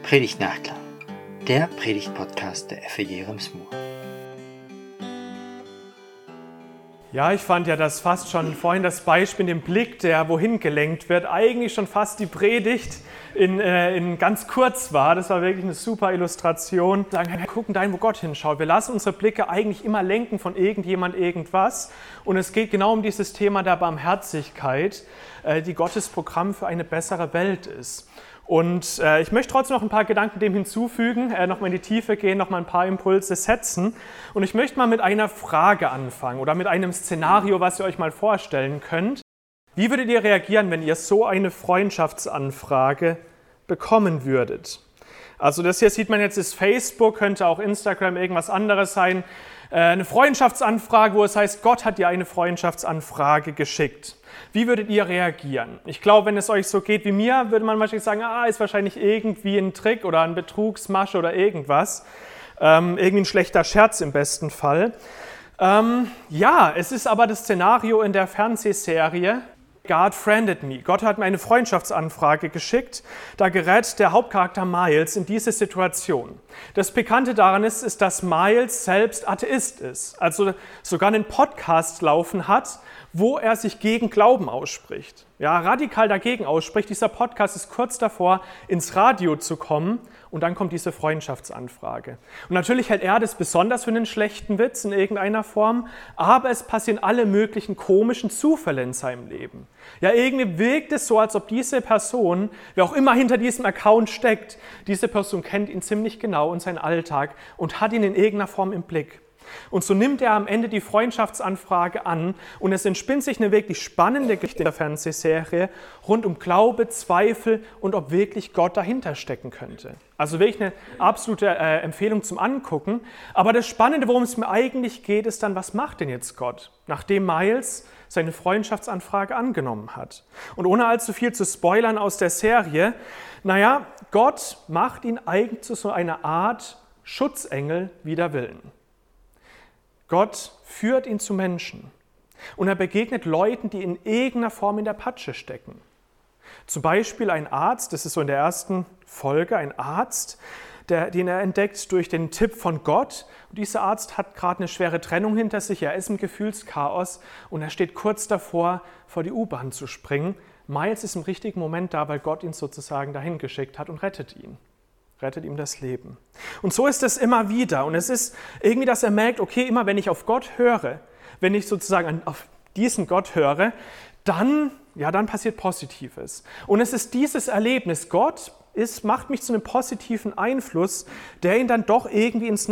Predigt Nachklang, der Predigt-Podcast der FEG Rems-Murr. Ja, ich fand ja das fast schon vorhin das Beispiel, den Blick, der wohin gelenkt wird, eigentlich schon fast die Predigt in ganz kurz war. Das war wirklich eine super Illustration. Wir gucken dahin, wo Gott hinschaut. Wir lassen unsere Blicke eigentlich immer lenken von irgendjemand, irgendwas. Und es geht genau um dieses Thema der Barmherzigkeit, die Gottes Programm für eine bessere Welt ist. Und ich möchte trotzdem noch ein paar Gedanken dem hinzufügen, nochmal in die Tiefe gehen, nochmal ein paar Impulse setzen. Und ich möchte mal mit einer Frage anfangen oder mit einem Szenario, was ihr euch mal vorstellen könnt. Wie würdet ihr reagieren, wenn ihr so eine Freundschaftsanfrage bekommen würdet? Also das hier sieht man jetzt, ist Facebook, könnte auch Instagram, irgendwas anderes sein. Eine Freundschaftsanfrage, wo es heißt, Gott hat dir eine Freundschaftsanfrage geschickt. Wie würdet ihr reagieren? Ich glaube, wenn es euch so geht wie mir, würde man wahrscheinlich sagen, ist wahrscheinlich irgendwie ein Trick oder ein Betrugsmasche oder irgendwas. Irgendwie ein schlechter Scherz im besten Fall. Es ist aber das Szenario in der Fernsehserie God Friended Me. Gott hat mir eine Freundschaftsanfrage geschickt. Da gerät der Hauptcharakter Miles in diese Situation. Das Pikante daran ist, dass Miles selbst Atheist ist. Also sogar einen Podcast laufen hat, wo er sich gegen Glauben ausspricht. Ja, radikal dagegen ausspricht. Dieser Podcast ist kurz davor, ins Radio zu kommen. Und dann kommt diese Freundschaftsanfrage. Und natürlich hält er das besonders für einen schlechten Witz in irgendeiner Form, aber es passieren alle möglichen komischen Zufälle in seinem Leben. Ja, irgendwie wirkt es so, als ob diese Person, wer auch immer hinter diesem Account steckt, diese Person kennt ihn ziemlich genau und seinen Alltag und hat ihn in irgendeiner Form im Blick. Und so nimmt er am Ende die Freundschaftsanfrage an und es entspinnt sich eine wirklich spannende Geschichte in der Fernsehserie rund um Glaube, Zweifel und ob wirklich Gott dahinter stecken könnte. Also wirklich eine absolute Empfehlung zum Angucken. Aber das Spannende, worum es mir eigentlich geht, ist dann, was macht denn jetzt Gott, nachdem Miles seine Freundschaftsanfrage angenommen hat? Und ohne allzu viel zu spoilern aus der Serie, Gott macht ihn eigentlich zu so einer Art Schutzengel wider Willen. Gott führt ihn zu Menschen und er begegnet Leuten, die in irgendeiner Form in der Patsche stecken. Zum Beispiel ein Arzt, das ist so in der ersten Folge, ein Arzt, den er entdeckt durch den Tipp von Gott. Und dieser Arzt hat gerade eine schwere Trennung hinter sich, er ist im Gefühlschaos und er steht kurz davor, vor die U-Bahn zu springen. Miles ist im richtigen Moment da, weil Gott ihn sozusagen dahin geschickt hat und rettet ihn. Rettet ihm das Leben. Und so ist es immer wieder. Und es ist irgendwie, dass er merkt, okay, immer wenn ich auf Gott höre, wenn ich sozusagen auf diesen Gott höre, dann passiert Positives. Und es ist dieses Erlebnis, Gott macht mich zu einem positiven Einfluss, der ihn dann doch irgendwie ins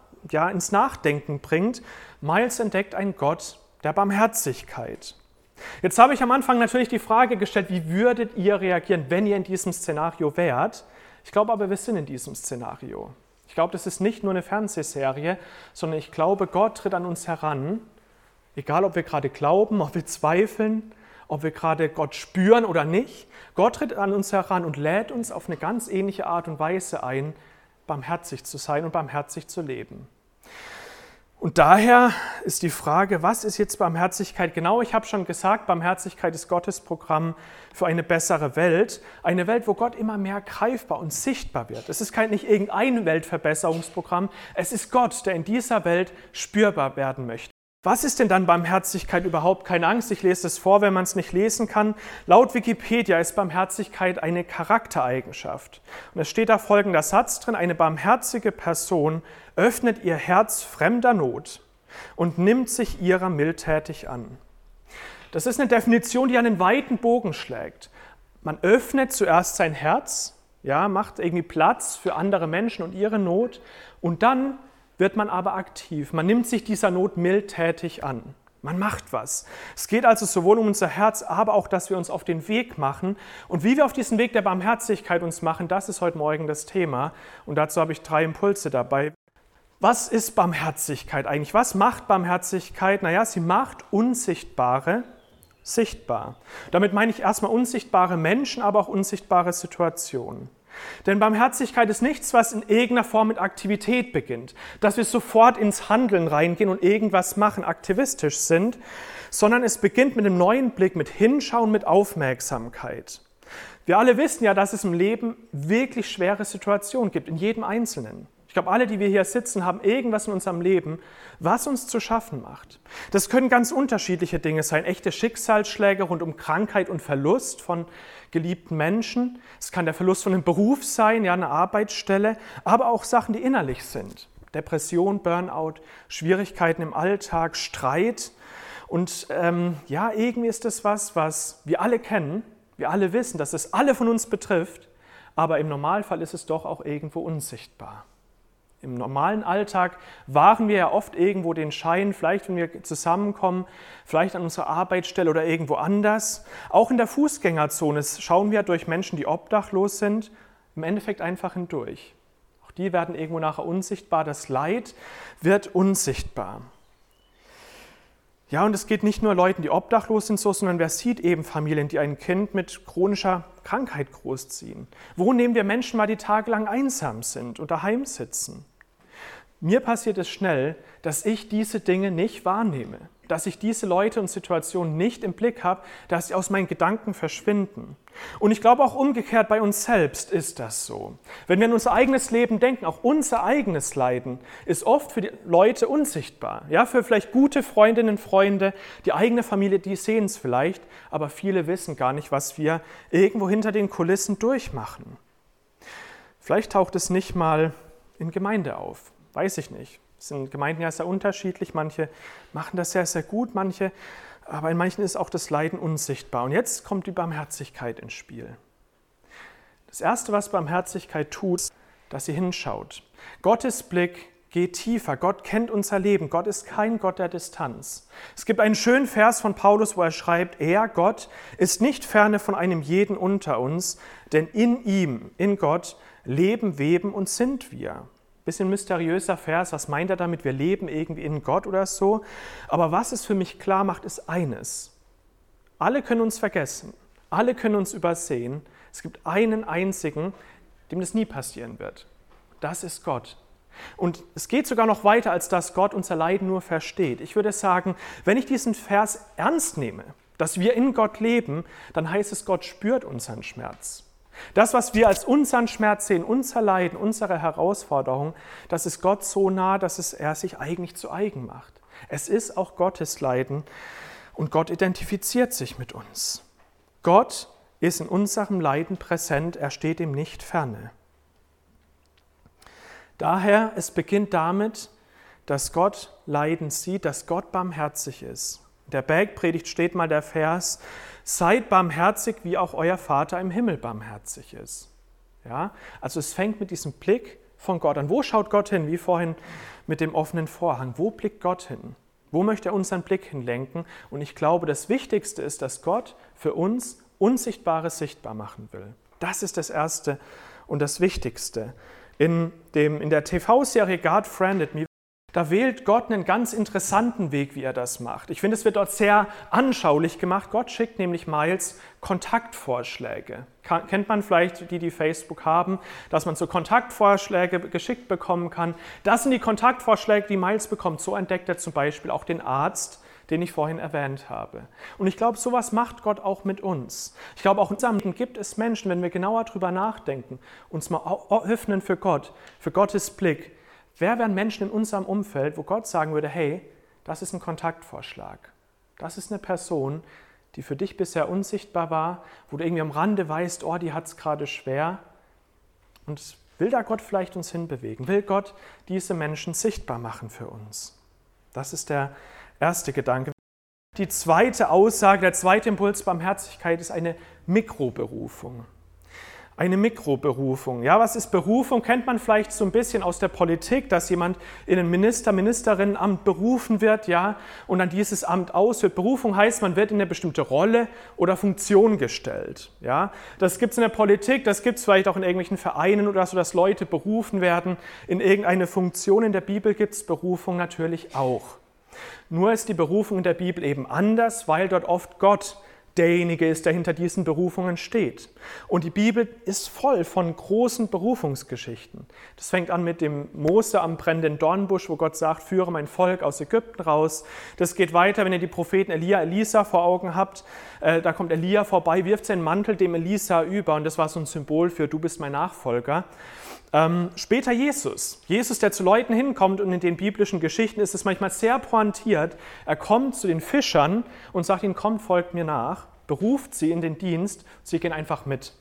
Nachdenken bringt. Miles entdeckt einen Gott der Barmherzigkeit. Jetzt habe ich am Anfang natürlich die Frage gestellt, wie würdet ihr reagieren, wenn ihr in diesem Szenario wärt? Ich glaube aber, wir sind in diesem Szenario. Ich glaube, das ist nicht nur eine Fernsehserie, sondern ich glaube, Gott tritt an uns heran, egal ob wir gerade glauben, ob wir zweifeln, ob wir gerade Gott spüren oder nicht. Gott tritt an uns heran und lädt uns auf eine ganz ähnliche Art und Weise ein, barmherzig zu sein und barmherzig zu leben. Und daher ist die Frage, was ist jetzt Barmherzigkeit genau? Ich habe schon gesagt, Barmherzigkeit ist Gottes Programm für eine bessere Welt. Eine Welt, wo Gott immer mehr greifbar und sichtbar wird. Es ist nicht irgendein Weltverbesserungsprogramm, es ist Gott, der in dieser Welt spürbar werden möchte. Was ist denn dann Barmherzigkeit überhaupt? Keine Angst, ich lese es vor, wenn man es nicht lesen kann. Laut Wikipedia ist Barmherzigkeit eine Charaktereigenschaft. Und es steht da folgender Satz drin: Eine barmherzige Person öffnet ihr Herz fremder Not und nimmt sich ihrer mildtätig an. Das ist eine Definition, die einen weiten Bogen schlägt. Man öffnet zuerst sein Herz, macht irgendwie Platz für andere Menschen und ihre Not und dann wird man aber aktiv. Man nimmt sich dieser Not mildtätig an. Man macht was. Es geht also sowohl um unser Herz, aber auch, dass wir uns auf den Weg machen. Und wie wir auf diesen Weg der Barmherzigkeit uns machen, das ist heute Morgen das Thema. Und dazu habe ich 3 Impulse dabei. Was ist Barmherzigkeit eigentlich? Was macht Barmherzigkeit? Sie macht Unsichtbare sichtbar. Damit meine ich erstmal unsichtbare Menschen, aber auch unsichtbare Situationen. Denn Barmherzigkeit ist nichts, was in irgendeiner Form mit Aktivität beginnt, dass wir sofort ins Handeln reingehen und irgendwas machen, aktivistisch sind, sondern es beginnt mit einem neuen Blick, mit Hinschauen, mit Aufmerksamkeit. Wir alle wissen ja, dass es im Leben wirklich schwere Situationen gibt, in jedem Einzelnen. Ich glaube, alle, die wir hier sitzen, haben irgendwas in unserem Leben, was uns zu schaffen macht. Das können ganz unterschiedliche Dinge sein, echte Schicksalsschläge rund um Krankheit und Verlust von geliebten Menschen. Es kann der Verlust von einem Beruf sein, ja, eine Arbeitsstelle, aber auch Sachen, die innerlich sind. Depression, Burnout, Schwierigkeiten im Alltag, Streit. Und irgendwie ist das was wir alle kennen, wir alle wissen, dass es alle von uns betrifft, aber im Normalfall ist es doch auch irgendwo unsichtbar. Im normalen Alltag wahren wir ja oft irgendwo den Schein, vielleicht wenn wir zusammenkommen, vielleicht an unserer Arbeitsstelle oder irgendwo anders. Auch in der Fußgängerzone schauen wir durch Menschen, die obdachlos sind, im Endeffekt einfach hindurch. Auch die werden irgendwo nachher unsichtbar, das Leid wird unsichtbar. Ja, und es geht nicht nur Leuten, die obdachlos sind, so, sondern wer sieht eben Familien, die ein Kind mit chronischer Krankheit großziehen? Wo nehmen wir Menschen mal, die tagelang einsam sind und daheim sitzen? Mir passiert es schnell, dass ich diese Dinge nicht wahrnehme, dass ich diese Leute und Situationen nicht im Blick habe, dass sie aus meinen Gedanken verschwinden. Und ich glaube auch umgekehrt bei uns selbst ist das so. Wenn wir an unser eigenes Leben denken, auch unser eigenes Leiden ist oft für die Leute unsichtbar. Ja, für vielleicht gute Freundinnen und Freunde, die eigene Familie, die sehen es vielleicht, aber viele wissen gar nicht, was wir irgendwo hinter den Kulissen durchmachen. Vielleicht taucht es nicht mal in Gemeinde auf. Weiß ich nicht. Es sind Gemeinden ja sehr unterschiedlich. Manche machen das sehr, sehr gut, aber in manchen ist auch das Leiden unsichtbar. Und jetzt kommt die Barmherzigkeit ins Spiel. Das Erste, was Barmherzigkeit tut, ist, dass sie hinschaut. Gottes Blick geht tiefer. Gott kennt unser Leben. Gott ist kein Gott der Distanz. Es gibt einen schönen Vers von Paulus, wo er schreibt, Gott, ist nicht ferne von einem jeden unter uns, denn in ihm, in Gott, leben, weben und sind wir. Bisschen mysteriöser Vers, was meint er damit? Wir leben irgendwie in Gott oder so. Aber was es für mich klar macht, ist eines. Alle können uns vergessen, alle können uns übersehen. Es gibt einen einzigen, dem das nie passieren wird. Das ist Gott. Und es geht sogar noch weiter, als dass Gott unser Leiden nur versteht. Ich würde sagen, wenn ich diesen Vers ernst nehme, dass wir in Gott leben, dann heißt es, Gott spürt unseren Schmerz. Das, was wir als unseren Schmerz sehen, unser Leiden, unsere Herausforderung, das ist Gott so nah, dass er sich eigentlich zu eigen macht. Es ist auch Gottes Leiden und Gott identifiziert sich mit uns. Gott ist in unserem Leiden präsent, er steht ihm nicht ferne. Daher, es beginnt damit, dass Gott Leiden sieht, dass Gott barmherzig ist. In der Bergpredigt steht mal der Vers, seid barmherzig, wie auch euer Vater im Himmel barmherzig ist. Ja? Also es fängt mit diesem Blick von Gott an. Wo schaut Gott hin? Wie vorhin mit dem offenen Vorhang. Wo blickt Gott hin? Wo möchte er unseren Blick hinlenken? Und ich glaube, das Wichtigste ist, dass Gott für uns Unsichtbares sichtbar machen will. Das ist das Erste und das Wichtigste. In der TV-Serie God Friended Me, da wählt Gott einen ganz interessanten Weg, wie er das macht. Ich finde, es wird dort sehr anschaulich gemacht. Gott schickt nämlich Miles Kontaktvorschläge. Kennt man vielleicht die Facebook haben, dass man so Kontaktvorschläge geschickt bekommen kann. Das sind die Kontaktvorschläge, die Miles bekommt. So entdeckt er zum Beispiel auch den Arzt, den ich vorhin erwähnt habe. Und ich glaube, sowas macht Gott auch mit uns. Ich glaube, auch in unserem Leben gibt es Menschen, wenn wir genauer drüber nachdenken, uns mal öffnen für Gott, für Gottes Blick. Wer wären Menschen in unserem Umfeld, wo Gott sagen würde, hey, das ist ein Kontaktvorschlag. Das ist eine Person, die für dich bisher unsichtbar war, wo du irgendwie am Rande weißt, oh, die hat es gerade schwer. Und will da Gott vielleicht uns hinbewegen? Will Gott diese Menschen sichtbar machen für uns? Das ist der erste Gedanke. Die zweite Aussage, der zweite Impuls Barmherzigkeit ist eine Mikroberufung. Eine Mikroberufung. Ja, was ist Berufung? Kennt man vielleicht so ein bisschen aus der Politik, dass jemand in ein Ministerinnenamt berufen wird, ja, und dann dieses Amt ausführt. Berufung heißt, man wird in eine bestimmte Rolle oder Funktion gestellt. Ja, das gibt es in der Politik, das gibt es vielleicht auch in irgendwelchen Vereinen oder so, dass Leute berufen werden in irgendeine Funktion. In der Bibel gibt es Berufung natürlich auch. Nur ist die Berufung in der Bibel eben anders, weil dort oft Gott derjenige ist, der hinter diesen Berufungen steht. Und die Bibel ist voll von großen Berufungsgeschichten. Das fängt an mit dem Mose am brennenden Dornbusch, wo Gott sagt, führe mein Volk aus Ägypten raus. Das geht weiter, wenn ihr die Propheten Elia, Elisa vor Augen habt. Da kommt Elia vorbei, wirft seinen Mantel dem Elisa über und das war so ein Symbol für, du bist mein Nachfolger. Später Jesus, der zu Leuten hinkommt und in den biblischen Geschichten ist es manchmal sehr pointiert. Er kommt zu den Fischern und sagt ihnen, kommt, folgt mir nach, beruft sie in den Dienst, sie gehen einfach mit.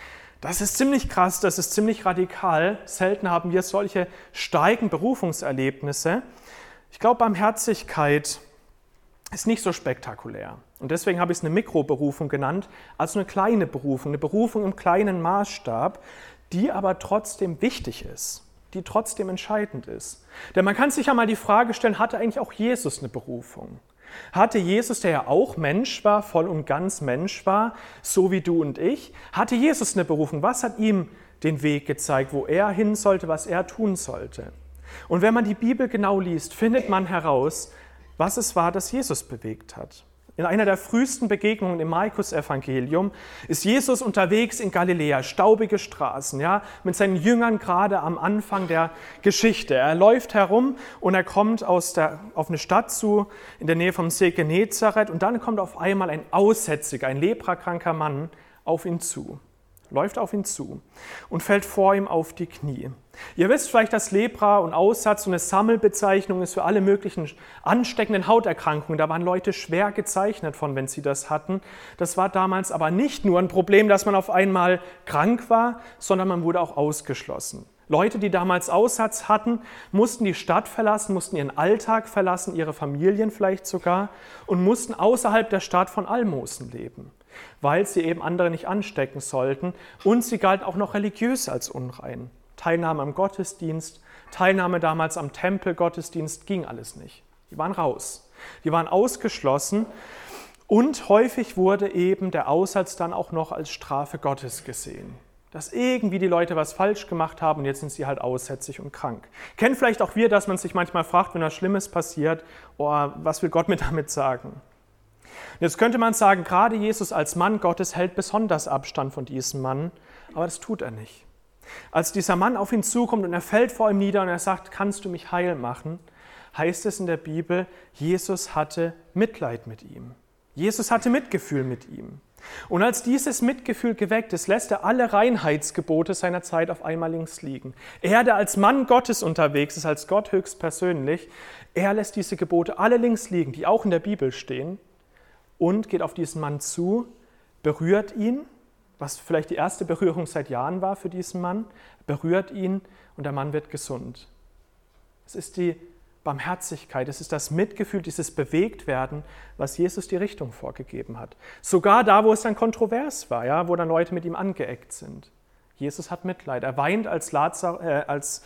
Das ist ziemlich krass, das ist ziemlich radikal. Selten haben wir solche starken Berufungserlebnisse. Ich glaube, Barmherzigkeit ist nicht so spektakulär. Und deswegen habe ich es eine Mikroberufung genannt, also eine kleine Berufung, eine Berufung im kleinen Maßstab, die aber trotzdem wichtig ist, die trotzdem entscheidend ist. Denn man kann sich ja mal die Frage stellen, hatte eigentlich auch Jesus eine Berufung? Hatte Jesus, der ja auch Mensch war, voll und ganz Mensch war, so wie du und ich, hatte Jesus eine Berufung? Was hat ihm den Weg gezeigt, wo er hin sollte, was er tun sollte? Und wenn man die Bibel genau liest, findet man heraus, was es war, das Jesus bewegt hat. In einer der frühesten Begegnungen im Markus-Evangelium ist Jesus unterwegs in Galiläa, staubige Straßen, ja, mit seinen Jüngern gerade am Anfang der Geschichte. Er läuft herum und er kommt auf eine Stadt zu, in der Nähe vom See Genezareth, und dann kommt auf einmal ein Aussätziger, ein leprakranker Mann auf ihn zu. Läuft auf ihn zu und fällt vor ihm auf die Knie. Ihr wisst vielleicht, dass Lepra und Aussatz so eine Sammelbezeichnung ist für alle möglichen ansteckenden Hauterkrankungen. Da waren Leute schwer gezeichnet von, wenn sie das hatten. Das war damals aber nicht nur ein Problem, dass man auf einmal krank war, sondern man wurde auch ausgeschlossen. Leute, die damals Aussatz hatten, mussten die Stadt verlassen, mussten ihren Alltag verlassen, ihre Familien vielleicht sogar, und mussten außerhalb der Stadt von Almosen leben, weil sie eben andere nicht anstecken sollten, und sie galten auch noch religiös als unrein. Teilnahme am Gottesdienst, Teilnahme damals am Tempelgottesdienst ging alles nicht. Die waren raus, die waren ausgeschlossen, und häufig wurde eben der Aussatz dann auch noch als Strafe Gottes gesehen. Dass irgendwie die Leute was falsch gemacht haben und jetzt sind sie halt aussätzig und krank. Kennt vielleicht auch wir, dass man sich manchmal fragt, wenn was Schlimmes passiert, oh, was will Gott mir damit sagen? Jetzt könnte man sagen, gerade Jesus als Mann Gottes hält besonders Abstand von diesem Mann, aber das tut er nicht. Als dieser Mann auf ihn zukommt und er fällt vor ihm nieder und er sagt, kannst du mich heil machen, heißt es in der Bibel, Jesus hatte Mitleid mit ihm. Jesus hatte Mitgefühl mit ihm. Und als dieses Mitgefühl geweckt ist, lässt er alle Reinheitsgebote seiner Zeit auf einmal links liegen. Er, der als Mann Gottes unterwegs ist, als Gott höchstpersönlich, er lässt diese Gebote alle links liegen, die auch in der Bibel stehen, und geht auf diesen Mann zu, berührt ihn, was vielleicht die erste Berührung seit Jahren war für diesen Mann, berührt ihn und der Mann wird gesund. Es ist die Barmherzigkeit, es ist das Mitgefühl, dieses Bewegtwerden, was Jesus die Richtung vorgegeben hat. Sogar da, wo es dann kontrovers war, ja, wo dann Leute mit ihm angeeckt sind. Jesus hat Mitleid. Er weint, als Lazarus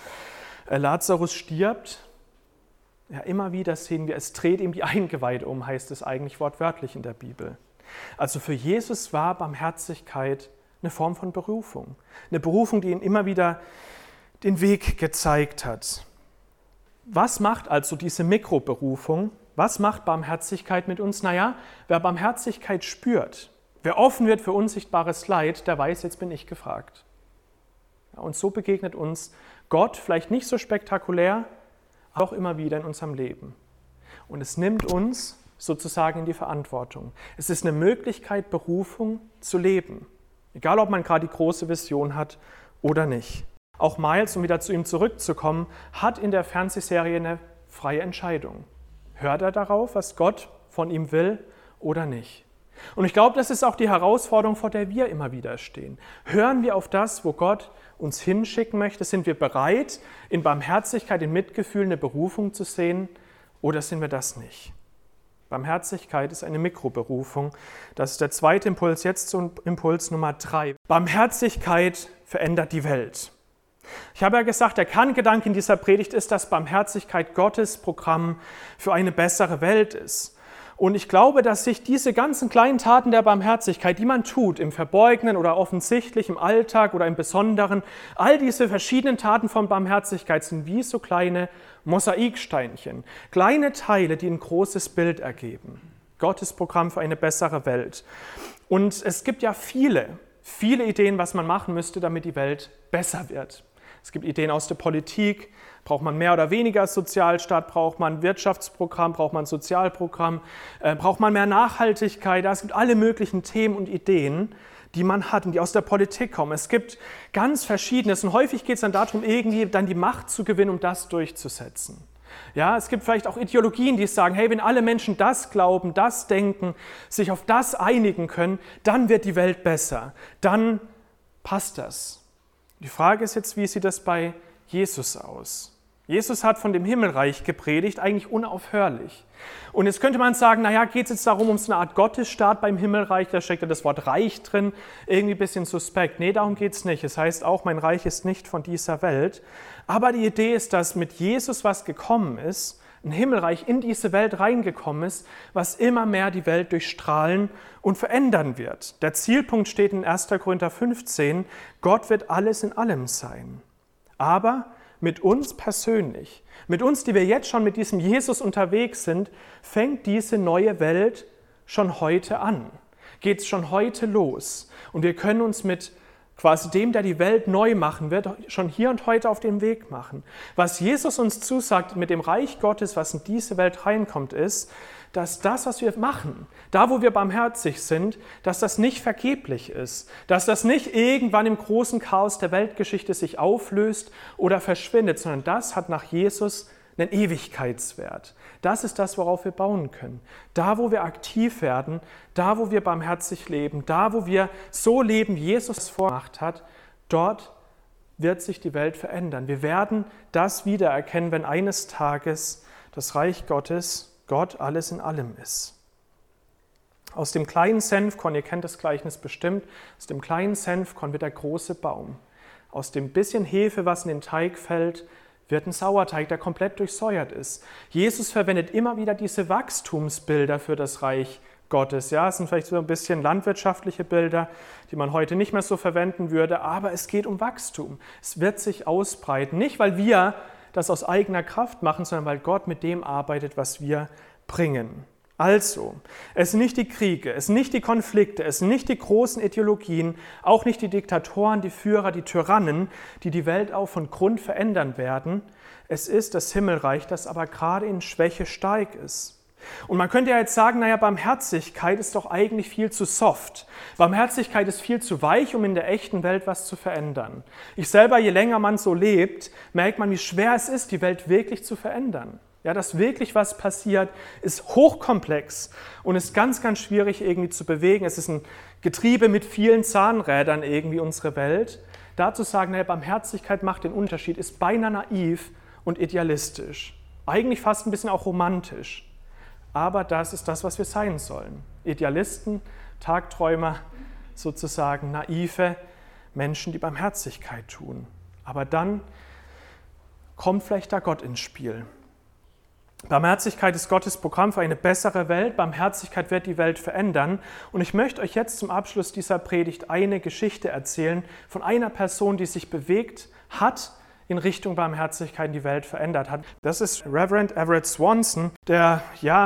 stirbt. Ja, immer wieder sehen wir, es dreht ihm die Eingeweide um, heißt es eigentlich wortwörtlich in der Bibel. Also für Jesus war Barmherzigkeit eine Form von Berufung. Eine Berufung, die ihm immer wieder den Weg gezeigt hat. Was macht also diese Mikroberufung? Was macht Barmherzigkeit mit uns? Naja, wer Barmherzigkeit spürt, wer offen wird für unsichtbares Leid, der weiß, jetzt bin ich gefragt. Ja, und so begegnet uns Gott, vielleicht nicht so spektakulär, auch immer wieder in unserem Leben. Und es nimmt uns sozusagen in die Verantwortung. Es ist eine Möglichkeit, Berufung zu leben. Egal, ob man gerade die große Vision hat oder nicht. Auch Miles, um wieder zu ihm zurückzukommen, hat in der Fernsehserie eine freie Entscheidung. Hört er darauf, was Gott von ihm will oder nicht? Und ich glaube, das ist auch die Herausforderung, vor der wir immer wieder stehen. Hören wir auf das, wo Gott uns hinschicken möchte? Sind wir bereit, in Barmherzigkeit, in Mitgefühl eine Berufung zu sehen, oder sind wir das nicht? Barmherzigkeit ist eine Mikroberufung. Das ist der zweite Impuls, jetzt zu Impuls Nummer 3. Barmherzigkeit verändert die Welt. Ich habe ja gesagt, der Kerngedanke in dieser Predigt ist, dass Barmherzigkeit Gottes Programm für eine bessere Welt ist. Und ich glaube, dass sich diese ganzen kleinen Taten der Barmherzigkeit, die man tut, im Verborgenen oder offensichtlich, im Alltag oder im Besonderen, all diese verschiedenen Taten von Barmherzigkeit sind wie so kleine Mosaiksteinchen, kleine Teile, die ein großes Bild ergeben. Gottes Programm für eine bessere Welt. Und es gibt ja viele Ideen, was man machen müsste, damit die Welt besser wird. Es gibt Ideen aus der Politik. Braucht man mehr oder weniger Sozialstaat? Braucht man ein Wirtschaftsprogramm? Braucht man ein Sozialprogramm? Braucht man mehr Nachhaltigkeit? Es gibt alle möglichen Themen und Ideen, die man hat und die aus der Politik kommen. Es gibt ganz Verschiedenes und häufig geht es dann darum, irgendwie dann die Macht zu gewinnen, um das durchzusetzen. Ja, es gibt vielleicht auch Ideologien, die sagen, hey, wenn alle Menschen das glauben, das denken, sich auf das einigen können, dann wird die Welt besser. Dann passt das. Die Frage ist jetzt, wie sieht das bei Jesus aus? Jesus hat von dem Himmelreich gepredigt, eigentlich unaufhörlich. Und jetzt könnte man sagen, naja, geht es jetzt darum, um so eine Art Gottesstaat beim Himmelreich, da steckt ja das Wort Reich drin, irgendwie ein bisschen suspekt. Nee, darum geht es nicht. Es heißt auch, mein Reich ist nicht von dieser Welt. Aber die Idee ist, dass mit Jesus was gekommen ist, ein Himmelreich in diese Welt reingekommen ist, was immer mehr die Welt durchstrahlen und verändern wird. Der Zielpunkt steht in 1. Korinther 15, Gott wird alles in allem sein. Aber mit uns persönlich, mit uns, die wir jetzt schon mit diesem Jesus unterwegs sind, fängt diese neue Welt schon heute an. Geht es schon heute los. Und wir können uns mit quasi dem, der die Welt neu machen wird, schon hier und heute auf den Weg machen. Was Jesus uns zusagt mit dem Reich Gottes, was in diese Welt reinkommt, ist, dass das, was wir machen, da wo wir barmherzig sind, dass das nicht vergeblich ist, dass das nicht irgendwann im großen Chaos der Weltgeschichte sich auflöst oder verschwindet, sondern das hat nach Jesus einen Ewigkeitswert. Das ist das, worauf wir bauen können. Da, wo wir aktiv werden, da, wo wir barmherzig leben, da, wo wir so leben, wie Jesus es vorgemacht hat, dort wird sich die Welt verändern. Wir werden das wiedererkennen, wenn eines Tages das Reich Gottes, Gott alles in allem ist. Aus dem kleinen Senfkorn, ihr kennt das Gleichnis bestimmt, aus dem kleinen Senfkorn wird der große Baum. Aus dem bisschen Hefe, was in den Teig fällt, wird ein Sauerteig, der komplett durchsäuert ist. Jesus verwendet immer wieder diese Wachstumsbilder für das Reich Gottes. Ja, es sind vielleicht so ein bisschen landwirtschaftliche Bilder, die man heute nicht mehr so verwenden würde, aber es geht um Wachstum. Es wird sich ausbreiten, nicht weil wir das aus eigener Kraft machen, sondern weil Gott mit dem arbeitet, was wir bringen. Also, es sind nicht die Kriege, es sind nicht die Konflikte, es sind nicht die großen Ideologien, auch nicht die Diktatoren, die Führer, die Tyrannen, die die Welt auch von Grund verändern werden. Es ist das Himmelreich, das aber gerade in Schwäche stark ist. Und man könnte ja jetzt sagen, naja, Barmherzigkeit ist doch eigentlich viel zu soft. Barmherzigkeit ist viel zu weich, um in der echten Welt was zu verändern. Ich selber, je länger man so lebt, merkt man, wie schwer es ist, die Welt wirklich zu verändern. Ja, dass wirklich was passiert, ist hochkomplex und ist ganz, ganz schwierig irgendwie zu bewegen. Es ist ein Getriebe mit vielen Zahnrädern irgendwie unsere Welt. Dazu sagen, naja, Barmherzigkeit macht den Unterschied, ist beinahe naiv und idealistisch. Eigentlich fast ein bisschen auch romantisch. Aber das ist das, was wir sein sollen. Idealisten, Tagträumer, sozusagen naive Menschen, die Barmherzigkeit tun. Aber dann kommt vielleicht da Gott ins Spiel. Barmherzigkeit ist Gottes Programm für eine bessere Welt. Barmherzigkeit wird die Welt verändern. Und ich möchte euch jetzt zum Abschluss dieser Predigt eine Geschichte erzählen von einer Person, die sich bewegt hat, in Richtung Barmherzigkeit die Welt verändert hat. Das ist Reverend Everett Swanson, der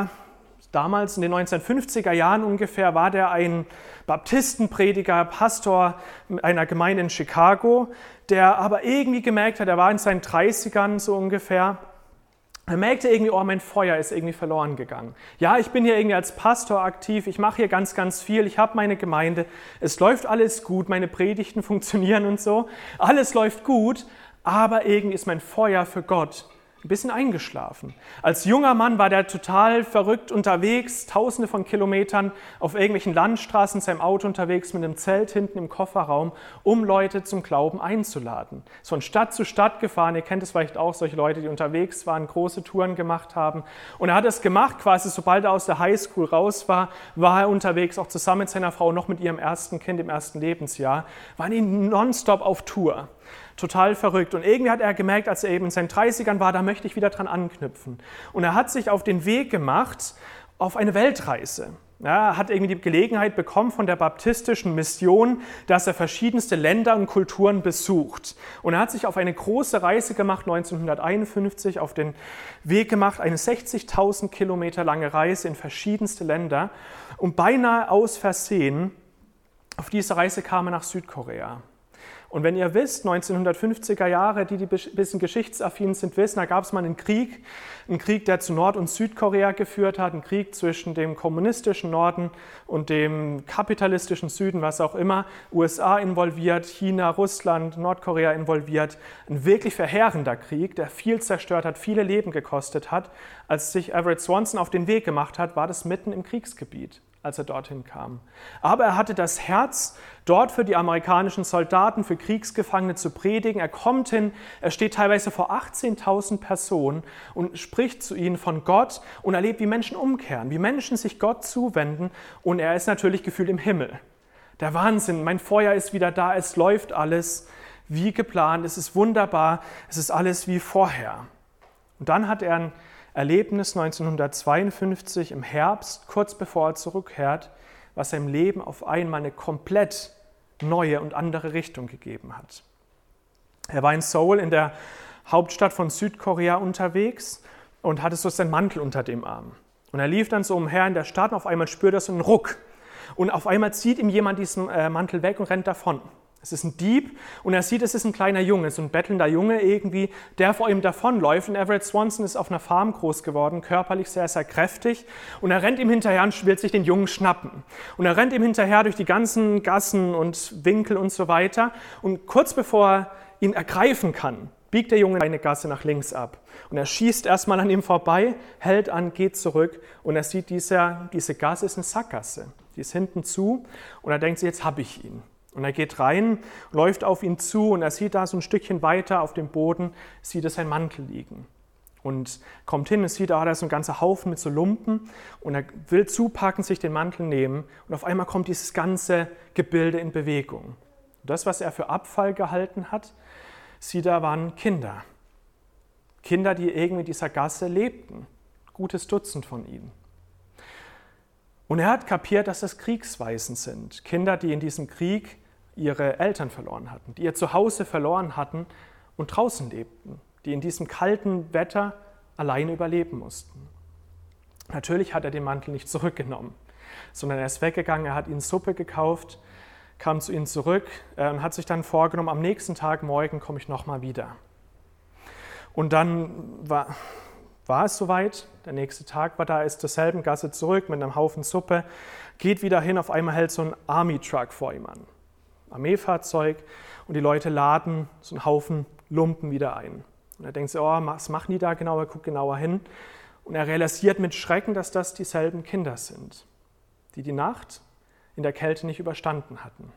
damals in den 1950er Jahren ungefähr war der ein Baptistenprediger, Pastor einer Gemeinde in Chicago, der aber irgendwie gemerkt hat, er war in seinen 30ern so ungefähr, er merkte irgendwie, oh, mein Feuer ist irgendwie verloren gegangen. Ja, ich bin hier irgendwie als Pastor aktiv, ich mache hier ganz, ganz viel, ich habe meine Gemeinde, es läuft alles gut, meine Predigten funktionieren und so, alles läuft gut, aber irgendwie ist mein Feuer für Gott ein bisschen eingeschlafen. Als junger Mann war der total verrückt unterwegs, tausende von Kilometern auf irgendwelchen Landstraßen in seinem Auto unterwegs mit einem Zelt hinten im Kofferraum, um Leute zum Glauben einzuladen. Ist von Stadt zu Stadt gefahren, ihr kennt es vielleicht auch, solche Leute, die unterwegs waren, große Touren gemacht haben. Und er hat es gemacht, quasi sobald er aus der Highschool raus war, war er unterwegs, auch zusammen mit seiner Frau, noch mit ihrem ersten Kind im ersten Lebensjahr, waren die nonstop auf Tour. Total verrückt. Und irgendwie hat er gemerkt, als er eben in seinen 30ern war, da möchte ich wieder dran anknüpfen. Und er hat sich auf den Weg gemacht auf eine Weltreise. Ja, er hat irgendwie die Gelegenheit bekommen von der baptistischen Mission, dass er verschiedenste Länder und Kulturen besucht. Und er hat sich auf eine große Reise gemacht, 1951, auf den Weg gemacht, eine 60.000 Kilometer lange Reise in verschiedenste Länder. Und beinahe aus Versehen, auf diese Reise kam er nach Südkorea. Und wenn ihr wisst, 1950er Jahre, die ein bisschen geschichtsaffin sind, wissen, da gab es mal einen Krieg, der zu Nord- und Südkorea geführt hat, einen Krieg zwischen dem kommunistischen Norden und dem kapitalistischen Süden, was auch immer, USA involviert, China, Russland, Nordkorea involviert. Ein wirklich verheerender Krieg, der viel zerstört hat, viele Leben gekostet hat. Als sich Everett Swanson auf den Weg gemacht hat, war das mitten im Kriegsgebiet, als er dorthin kam. Aber er hatte das Herz, dort für die amerikanischen Soldaten, für Kriegsgefangene zu predigen. Er kommt hin, er steht teilweise vor 18.000 Personen und spricht zu ihnen von Gott und erlebt, wie Menschen umkehren, wie Menschen sich Gott zuwenden, und er ist natürlich gefühlt im Himmel. Der Wahnsinn, mein Feuer ist wieder da, es läuft alles wie geplant, es ist wunderbar, es ist alles wie vorher. Und dann hat er ein Erlebnis 1952 im Herbst, kurz bevor er zurückkehrt, was seinem Leben auf einmal eine komplett neue und andere Richtung gegeben hat. Er war in Seoul, in der Hauptstadt von Südkorea, unterwegs und hatte so seinen Mantel unter dem Arm. Und er lief dann so umher in der Stadt und auf einmal spürt er so einen Ruck. Und auf einmal zieht ihm jemand diesen Mantel weg und rennt davon. Es ist ein Dieb und er sieht, es ist ein kleiner Junge, so ein bettelnder Junge irgendwie, der vor ihm davonläuft. Und Everett Swanson ist auf einer Farm groß geworden, körperlich sehr, sehr kräftig. Und er rennt ihm hinterher und will sich den Jungen schnappen. Und er rennt ihm hinterher durch die ganzen Gassen und Winkel und so weiter. Und kurz bevor er ihn ergreifen kann, biegt der Junge eine Gasse nach links ab. Und er schießt erstmal an ihm vorbei, hält an, geht zurück. Und er sieht, diese Gasse ist eine Sackgasse. Die ist hinten zu. Und er denkt sich, jetzt habe ich ihn. Und er geht rein, läuft auf ihn zu und er sieht da so ein Stückchen weiter auf dem Boden, sieht er seinen Mantel liegen. Und kommt hin und sieht, da ist so ein ganzer Haufen mit so Lumpen und er will zupacken, sich den Mantel nehmen und auf einmal kommt dieses ganze Gebilde in Bewegung. Und das, was er für Abfall gehalten hat, sieht er, waren Kinder. Kinder, die irgendwie in dieser Gasse lebten. Gutes Dutzend von ihnen. Und er hat kapiert, dass das Kriegswaisen sind. Kinder, die in diesem Krieg ihre Eltern verloren hatten, die ihr Zuhause verloren hatten und draußen lebten, die in diesem kalten Wetter alleine überleben mussten. Natürlich hat er den Mantel nicht zurückgenommen, sondern er ist weggegangen, er hat ihnen Suppe gekauft, kam zu ihnen zurück und hat sich dann vorgenommen, am nächsten Tag, morgen komme ich nochmal wieder. Und dann war es soweit, der nächste Tag war da, ist zur selben Gasse zurück mit einem Haufen Suppe, geht wieder hin, auf einmal hält so ein Army-Truck vor ihm an. Armeefahrzeug, und die Leute laden so einen Haufen Lumpen wieder ein. Und er denkt sich, was machen die da genau? Er guckt genauer hin und er realisiert mit Schrecken, dass das dieselben Kinder sind, die die Nacht in der Kälte nicht überstanden hatten.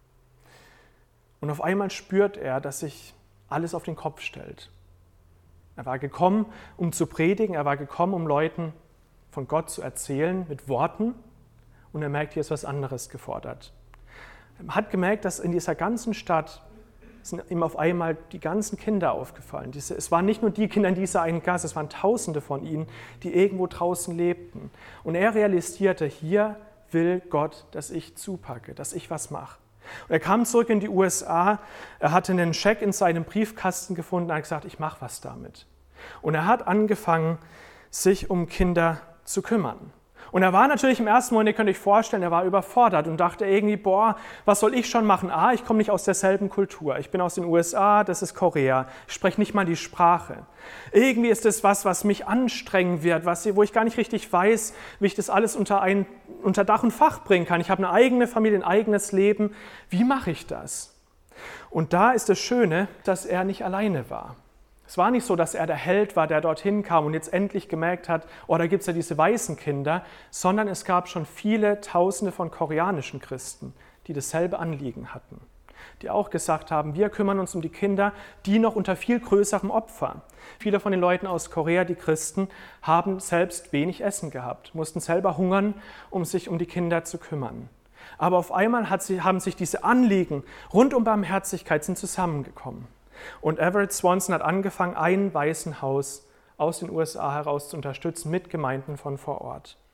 Und auf einmal spürt er, dass sich alles auf den Kopf stellt. Er war gekommen, um zu predigen, er war gekommen, um Leuten von Gott zu erzählen mit Worten, und er merkt, hier ist was anderes gefordert. Er hat gemerkt, dass in dieser ganzen Stadt sind ihm auf einmal die ganzen Kinder aufgefallen. Es waren nicht nur die Kinder in dieser einen Gasse, es waren Tausende von ihnen, die irgendwo draußen lebten. Und er realisierte, hier will Gott, dass ich zupacke, dass ich was mache. Und er kam zurück in die USA, er hatte einen Scheck in seinem Briefkasten gefunden und hat gesagt, ich mache was damit. Und er hat angefangen, sich um Kinder zu kümmern. Und er war natürlich im ersten Moment, ihr könnt euch vorstellen, er war überfordert und dachte irgendwie, was soll ich schon machen? Ich komme nicht aus derselben Kultur. Ich bin aus den USA, das ist Korea. Ich spreche nicht mal die Sprache. Irgendwie ist das was mich anstrengen wird, wo ich gar nicht richtig weiß, wie ich das alles unter Dach und Fach bringen kann. Ich habe eine eigene Familie, ein eigenes Leben. Wie mache ich das? Und da ist das Schöne, dass er nicht alleine war. Es war nicht so, dass er der Held war, der dorthin kam und jetzt endlich gemerkt hat, da gibt es ja diese weißen Kinder, sondern es gab schon viele Tausende von koreanischen Christen, die dasselbe Anliegen hatten, die auch gesagt haben, wir kümmern uns um die Kinder, die noch unter viel größerem Opfer. Viele von den Leuten aus Korea, die Christen, haben selbst wenig Essen gehabt, mussten selber hungern, um sich um die Kinder zu kümmern. Aber auf einmal haben sich diese Anliegen rund um Barmherzigkeit sind zusammengekommen. Und Everett Swanson hat angefangen, ein Waisenhaus aus den USA heraus zu unterstützen mit Gemeinden von vor Ort.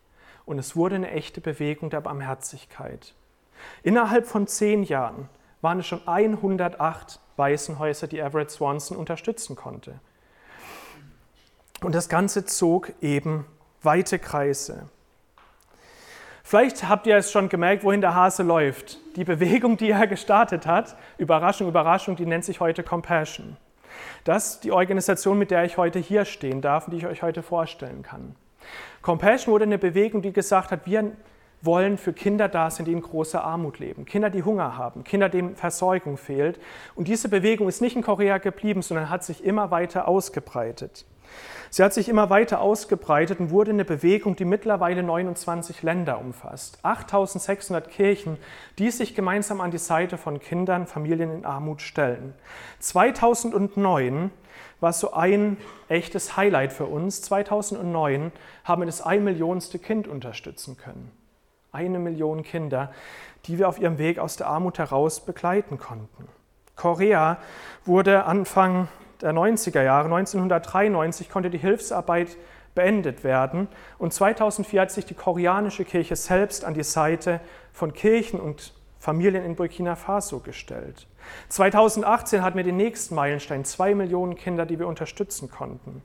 und es wurde eine echte Bewegung der Barmherzigkeit. Innerhalb von 10 Jahren waren es schon 108 Waisenhäuser, die Everett Swanson unterstützen konnte. Und das Ganze zog eben weite Kreise. Vielleicht habt ihr es schon gemerkt, wohin der Hase läuft. Die Bewegung, die er gestartet hat, Überraschung, Überraschung, die nennt sich heute Compassion. Das ist die Organisation, mit der ich heute hier stehen darf und die ich euch heute vorstellen kann. Compassion wurde eine Bewegung, die gesagt hat, wir wollen für Kinder da sein, die in großer Armut leben. Kinder, die Hunger haben, Kinder, denen Versorgung fehlt. Und diese Bewegung ist nicht in Korea geblieben, sondern hat sich immer weiter ausgebreitet. Sie hat sich immer weiter ausgebreitet und wurde eine Bewegung, die mittlerweile 29 Länder umfasst. 8600 Kirchen, die sich gemeinsam an die Seite von Kindern, Familien in Armut stellen. 2009 war so ein echtes Highlight für uns. 2009 haben wir das 1 Millionste Kind unterstützen können. 1 Million Kinder, die wir auf ihrem Weg aus der Armut heraus begleiten konnten. Korea wurde Anfang der 90er Jahre, 1993, konnte die Hilfsarbeit beendet werden und 2004 hat sich die koreanische Kirche selbst an die Seite von Kirchen und Familien in Burkina Faso gestellt. 2018 hatten wir den nächsten Meilenstein, 2 Millionen Kinder, die wir unterstützen konnten.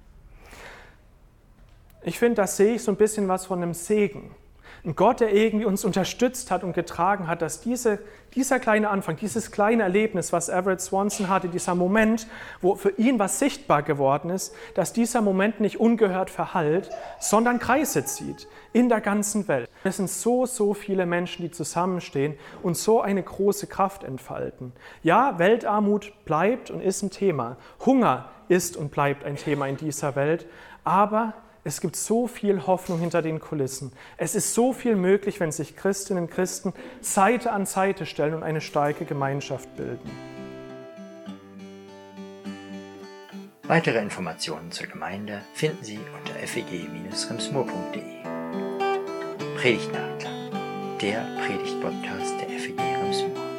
Ich finde, da sehe ich so ein bisschen was von einem Segen. Ein Gott, der irgendwie uns unterstützt hat und getragen hat, dass dieser kleine Anfang, dieses kleine Erlebnis, was Everett Swanson hatte, dieser Moment, wo für ihn was sichtbar geworden ist, dass dieser Moment nicht ungehört verhallt, sondern Kreise zieht in der ganzen Welt. Es sind so viele Menschen, die zusammenstehen und so eine große Kraft entfalten. Ja, Weltarmut bleibt und ist ein Thema. Hunger ist und bleibt ein Thema in dieser Welt, aber es gibt so viel Hoffnung hinter den Kulissen. Es ist so viel möglich, wenn sich Christinnen und Christen Seite an Seite stellen und eine starke Gemeinschaft bilden. Weitere Informationen zur Gemeinde finden Sie unter feg-remsmoor.de. Predigtnachklang, der Predigt-Podcast der FEG Remsmoor.